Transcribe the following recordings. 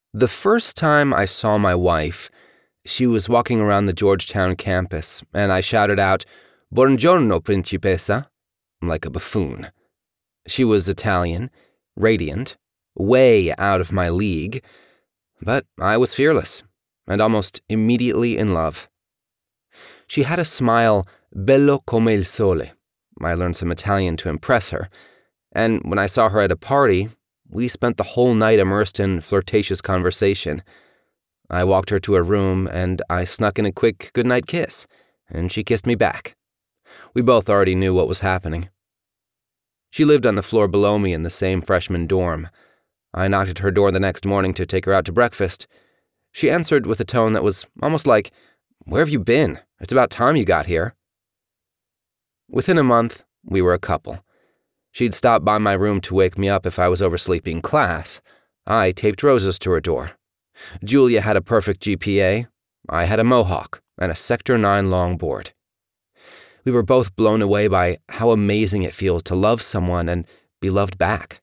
The first time I saw my wife, she was walking around the Georgetown campus, and I shouted out, "Buongiorno, principessa," like a buffoon. She was Italian, radiant, way out of my league, but I was fearless, and almost immediately in love. She had a smile bello come il sole. I learned some Italian to impress her, and when I saw her at a party, we spent the whole night immersed in flirtatious conversation. I walked her to her room, and I snuck in a quick goodnight kiss, and she kissed me back. We both already knew what was happening. She lived on the floor below me in the same freshman dorm. I knocked at her door the next morning to take her out to breakfast. She answered with a tone that was almost like, "Where have you been? It's about time you got here." Within a month, we were a couple. She'd stop by my room to wake me up if I was oversleeping class. I taped roses to her door. Julia had a perfect GPA. I had a mohawk and a Sector 9 longboard. We were both blown away by how amazing it feels to love someone and be loved back.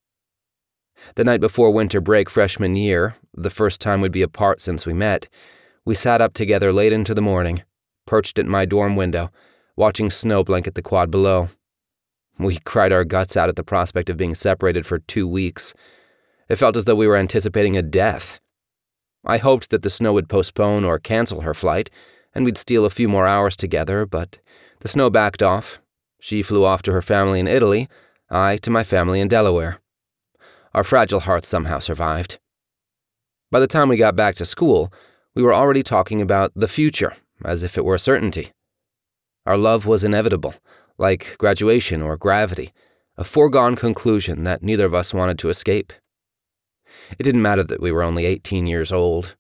The night before winter break freshman year, the first time we'd be apart since we met, we sat up together late into the morning, perched at my dorm window, watching snow blanket the quad below. We cried our guts out at the prospect of being separated for 2 weeks. It felt as though we were anticipating a death. I hoped that the snow would postpone or cancel her flight, and we'd steal a few more hours together, but the snow backed off. She flew off to her family in Italy, I to my family in Delaware. Our fragile hearts somehow survived. By the time we got back to school, we were already talking about the future, as if it were a certainty. Our love was inevitable, like graduation or gravity, a foregone conclusion that neither of us wanted to escape. It didn't matter that we were only 18 years old.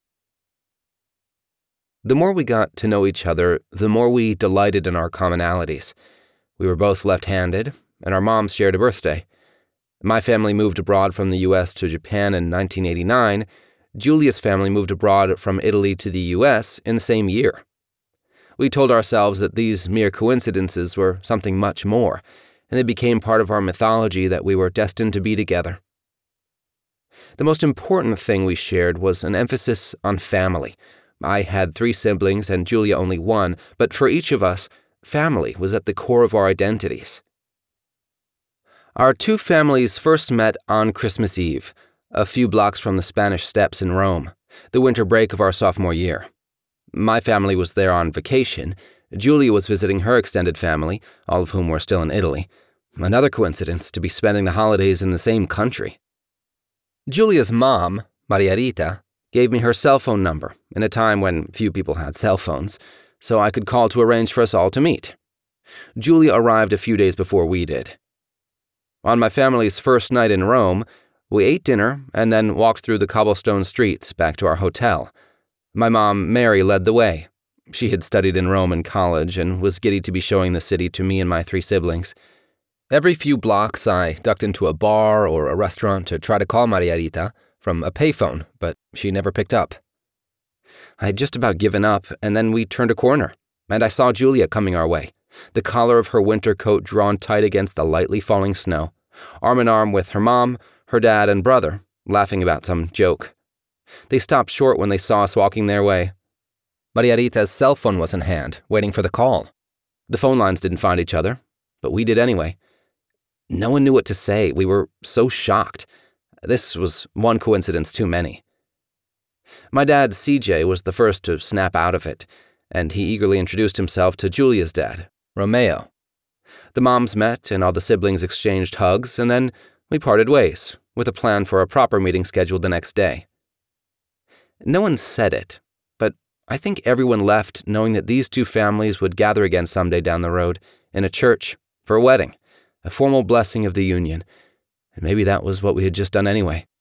The more we got to know each other, the more we delighted in our commonalities. We were both left-handed, and our moms shared a birthday. My family moved abroad from the U.S. to Japan in 1989. Julia's family moved abroad from Italy to the U.S. in the same year. We told ourselves that these mere coincidences were something much more, and they became part of our mythology that we were destined to be together. The most important thing we shared was an emphasis on family. I had 3 siblings and Julia only 1, but for each of us, family was at the core of our identities. Our 2 families first met on Christmas Eve, a few blocks from the Spanish Steps in Rome, the winter break of our sophomore year. My family was there on vacation. Julia was visiting her extended family, all of whom were still in Italy. Another coincidence to be spending the holidays in the same country. Julia's mom, Maria Rita, gave me her cell phone number in a time when few people had cell phones, so I could call to arrange for us all to meet. Julia arrived a few days before we did. On my family's first night in Rome, we ate dinner and then walked through the cobblestone streets back to our hotel. My mom, Mary, led the way. She had studied in Rome in college and was giddy to be showing the city to me and my 3 siblings. Every few blocks, I ducked into a bar or a restaurant to try to call Maria Rita from a payphone, but she never picked up. I had just about given up, and then we turned a corner, and I saw Julia coming our way, the collar of her winter coat drawn tight against the lightly falling snow, arm in arm with her mom, her dad, and brother, laughing about some joke. They stopped short when they saw us walking their way. Maria Rita's cell phone was in hand, waiting for the call. The phone lines didn't find each other, but we did anyway. No one knew what to say. We were so shocked. This was one coincidence too many. My dad, CJ, was the first to snap out of it, and he eagerly introduced himself to Julia's dad, Romeo. The moms met, and all the siblings exchanged hugs, and then we parted ways, with a plan for a proper meeting scheduled the next day. No one said it, but I think everyone left knowing that these 2 families would gather again someday down the road, in a church, for a wedding, a formal blessing of the union, and maybe that was what we had just done anyway.